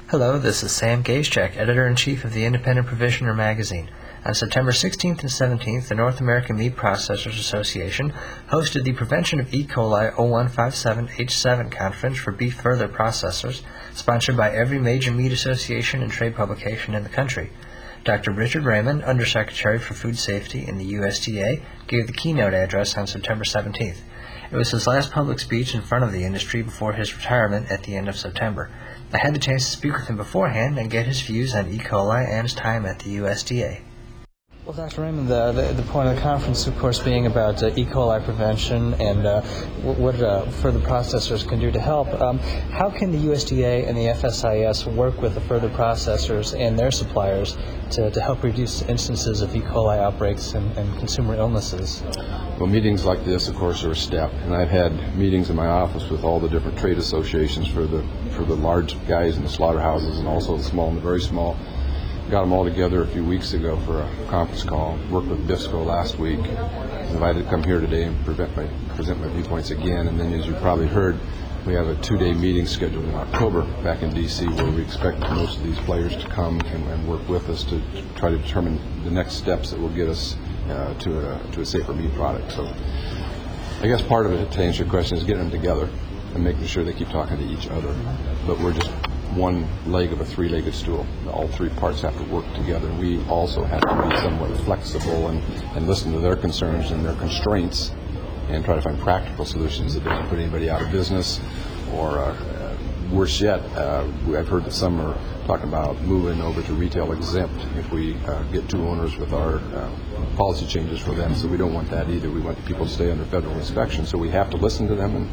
Hello, this is Sam Gazechek, Editor-in-Chief of the Independent Provisioner magazine. On September 16th and 17th, the North American Meat Processors Association hosted the Prevention of E. coli 0157H7 Conference for beef further processors, sponsored by every major meat association and trade publication in the country. Dr. Richard Raymond, Undersecretary for Food Safety in the USDA, gave the keynote address on September 17th. It was his last public speech in front of the industry before his retirement at the end of September. I had the chance to speak with him beforehand and get his views on E. coli and his time at the USDA. Well, Dr. Raymond, the point of the conference, of course, being about E. coli prevention and what further processors can do to help. How can the USDA and the FSIS work with the further processors and their suppliers to help reduce instances of E. coli outbreaks and consumer illnesses? Well, meetings like this, of course, are a step, and I've had meetings in my office with all the different trade associations for the large guys in the slaughterhouses and also the small and the very small. Got them all together a few weeks ago for a conference call. Worked with BIFSCO last week. Invited to come here today and present my viewpoints again. And then, as you probably heard, we have a 2-day meeting scheduled in October back in D.C. where we expect most of these players to come and work with us to try to determine the next steps that will get us to a safer meat product. So I guess part of it, to answer your question, is getting them together and making sure they keep talking to each other. But we're just one leg of a three-legged stool. All three parts have to work together. We also have to be somewhat flexible and listen to their concerns and their constraints and try to find practical solutions that don't put anybody out of business. Or worse yet, I've heard that some are talking about moving over to retail exempt if we get two owners with our policy changes for them. So we don't want that either. We want people to stay under federal inspection. So we have to listen to them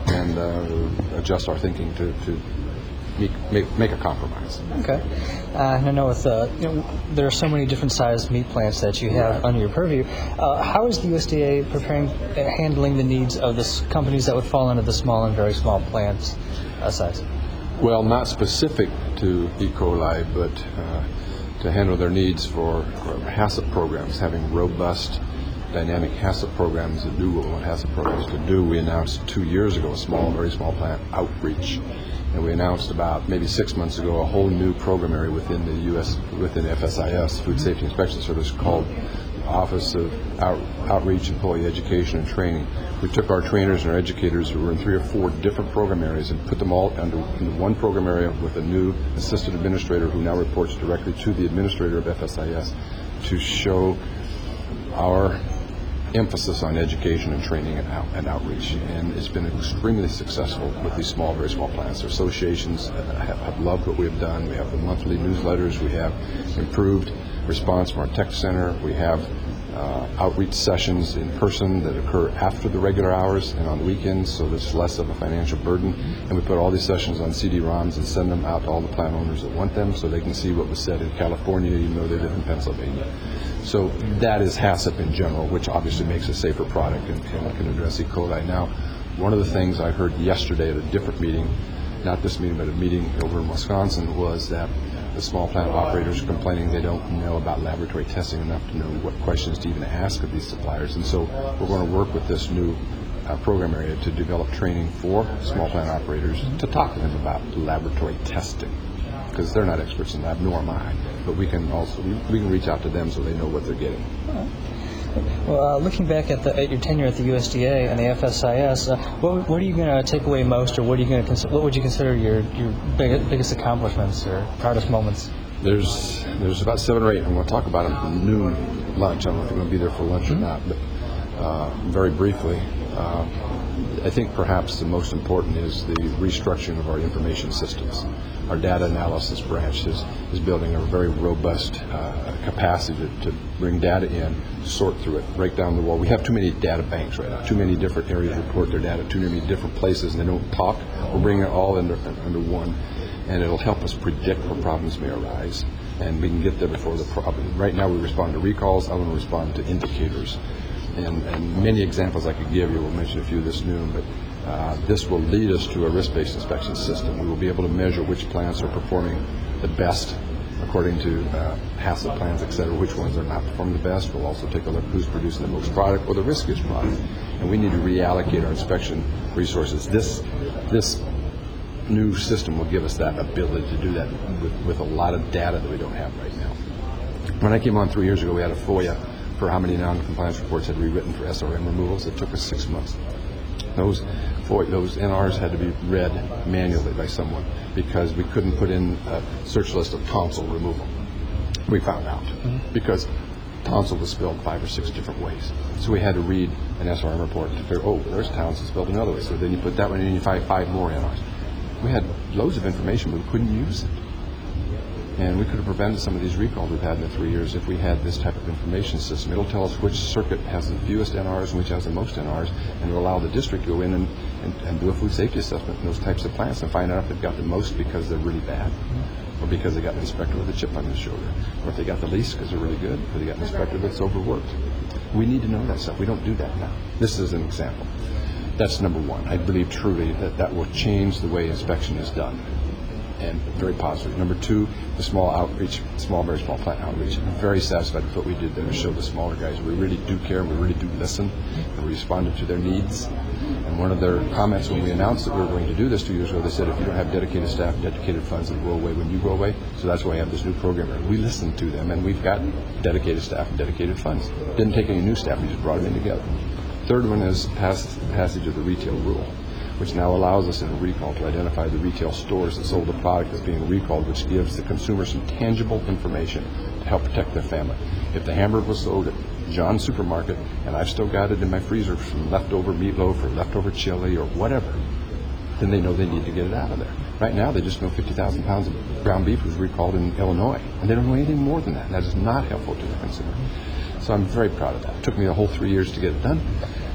and adjust our thinking to make a compromise. Okay. And I know with there are so many different sized meat plants that you have under your purview. How is the USDA handling the needs of the companies that would fall under the small and very small plants size? Well, not specific to E. coli, but to handle their needs for HACCP programs, having robust dynamic HACCP programs that do what we want HACCP programs to do. We announced 2 years ago a small, very small plant outreach. And we announced about maybe 6 months ago a whole new program area within FSIS, Food Safety Inspection Service, called Office of Outreach, Employee Education and Training. We took our trainers and our educators who were in 3 or 4 different program areas and put them all into one program area with a new assistant administrator who now reports directly to the administrator of FSIS to show our emphasis on education and training and outreach, and it's been extremely successful with these small, very small plants. Their associations have loved what we've done. We have the monthly newsletters. We have improved response from our tech center. We have outreach sessions in person that occur after the regular hours and on the weekends, so there's less of a financial burden. And we put all these sessions on CD-ROMs and send them out to all the plant owners that want them so they can see what was said in California, even though they live in Pennsylvania. So that is HACCP in general, which obviously makes a safer product and can address E. coli. Now, one of the things I heard yesterday at a different meeting, not this meeting, but a meeting over in Wisconsin, was that the small plant operators are complaining they don't know about laboratory testing enough to know what questions to even ask of these suppliers. And so we're going to work with this new program area to develop training for small plant operators to talk to them about laboratory testing, because they're not experts in lab, nor am I. But we can reach out to them so they know what they're getting. Well, looking back at your tenure at the USDA and the FSIS, what are you going to take away most, or what would you consider your biggest accomplishments or proudest moments? There's about 7 or 8. I'm going to talk about them at noon lunch. I don't know if you're going to be there for lunch or not, but very briefly, I think perhaps the most important is the restructuring of our information systems. Our data analysis branch is building a very robust capacity to bring data in, sort through it, break down the wall. We have too many data banks right now. Too many different areas report their data, too many different places, and they don't talk. We'll bring it all under one, and it'll help us predict where problems may arise, and we can get there before the problem. Right now we respond to recalls. I want to respond to indicators. And many examples I could give you. We'll mention a few this noon, but this will lead us to a risk-based inspection system. We will be able to measure which plants are performing the best according to HACCP plans, et cetera, which ones are not performing the best. We'll also take a look who's producing the most product or the riskiest product. And we need to reallocate our inspection resources. This new system will give us that ability to do that with a lot of data that we don't have right now. When I came on 3 years ago, we had a FOIA for how many non-compliance reports had we written for SRM removals. It took us 6 months. Those NRs had to be read manually by someone because we couldn't put in a search list of tonsil removal. We found out because tonsil was spelled 5 or 6 different ways. So we had to read an SRM report to figure, there's tonsil spelled another way. So then you put that one in and you find 5 more NRs. We had loads of information, but we couldn't use it. And we could have prevented some of these recalls we've had in the 3 years if we had this type of information system. It'll tell us which circuit has the fewest NRs and which has the most NRs, and it'll allow the district to go in and do a food safety assessment in those types of plants and find out if they've got the most because they're really bad, or because they got an inspector with a chip on his shoulder, or if they got the least because they're really good, or they got an inspector that's overworked. We need to know that stuff. We don't do that now. This is an example. That's number one. I believe truly that will change the way inspection is done, and very positive. Number two, the very small plant outreach. I'm very satisfied with what we did there to show the smaller guys we really do care, we really do listen, and we responded to their needs. And one of their comments when we announced that we were going to do this 2 years ago, they said, if you don't have dedicated staff, dedicated funds, it'll go away when you go away. So that's why we have this new program. We listened to them, and we've got dedicated staff and dedicated funds. Didn't take any new staff, we just brought them in together. Third one is passage of the retail rule, which now allows us in a recall to identify the retail stores that sold the product as being recalled, which gives the consumer some tangible information to help protect their family. If the hamburger was sold at John's Supermarket and I've still got it in my freezer from leftover meatloaf or leftover chili or whatever, then they know they need to get it out of there. Right now they just know 50,000 pounds of ground beef was recalled in Illinois, and they don't know anything more than that, and that is not helpful to the consumer. So I'm very proud of that. It took me a whole 3 years to get it done.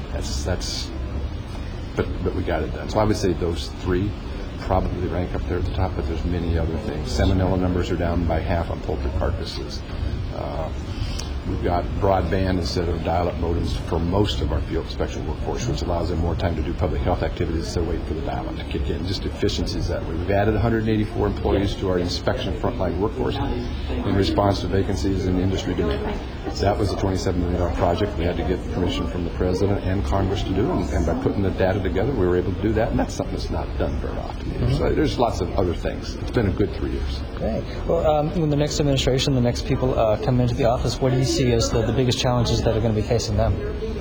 But we got it done. So I would say those three probably rank up there at the top, but there's many other things. Salmonella numbers are down by half on poultry carcasses. We've got broadband instead of dial-up modems for most of our field inspection workforce, which allows them more time to do public health activities instead of waiting for the dial-up to kick in. Just efficiencies that way. We've added 184 employees to our inspection frontline workforce in response to vacancies in industry demand. That was a $27 million project we had to get permission from the President and Congress to do, and by putting the data together, we were able to do that, and that's something that's not done very often either. So there's lots of other things. It's been a good 3 years. Great. Well, when the next administration, the next people come into the office, what do you see as the biggest challenges that are going to be facing them?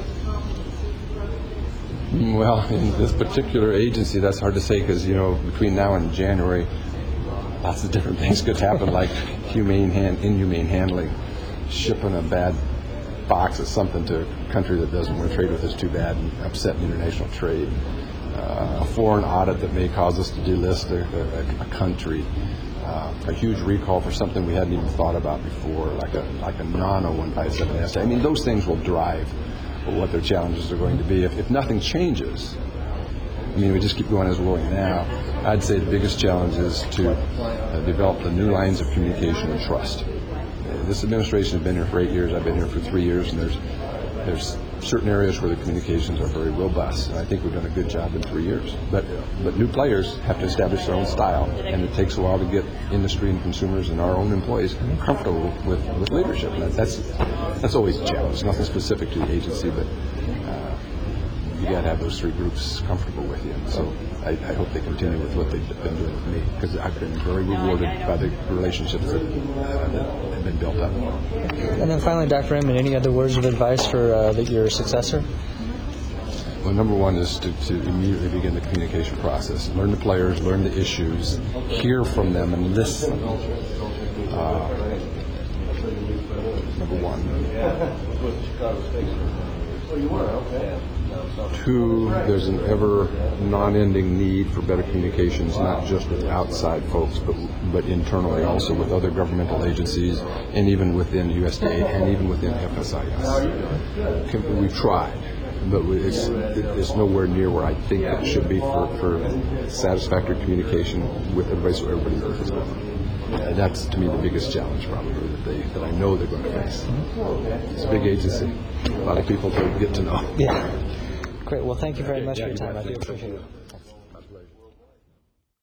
Well, in this particular agency, that's hard to say because, between now and January, lots of different things could happen, like inhumane handling. Shipping a bad box of something to a country that doesn't want to trade with us too bad and upset international trade. A foreign audit that may cause us to delist a country. A huge recall for something we hadn't even thought about before, like a non-0157 assay. I mean, those things will drive what their challenges are going to be. If nothing changes, we just keep going as we're going now, I'd say the biggest challenge is to develop the new lines of communication and trust. This administration has been here for 8 years. I've been here for 3 years, and there's certain areas where the communications are very robust, and I think we've done a good job in 3 years. But new players have to establish their own style, and it takes a while to get industry and consumers and our own employees comfortable with leadership. And that's always a challenge. It's nothing specific to the agency, but you got to have those three groups comfortable with you. And so I hope they continue with what they've been doing with me, because I've been very rewarded by the relationships that have been built up. And then finally, Dr. Raymond, any other words of advice for your successor? Well, number one is to immediately begin the communication process. Learn the players, learn the issues, hear from them, and listen. Number one. Two, there's an ever non-ending need for better communications, not just with outside folks, but internally also with other governmental agencies, and even within USDA, and even within FSIS. We've tried, but it's nowhere near where I think it should be for satisfactory communication with everybody, so everybody knows what's going on. That's, to me, the biggest challenge probably that I know they're going to face. It's a big agency, a lot of people to get to know. Yeah. Great. Well, thank you very much for your time. I do appreciate it.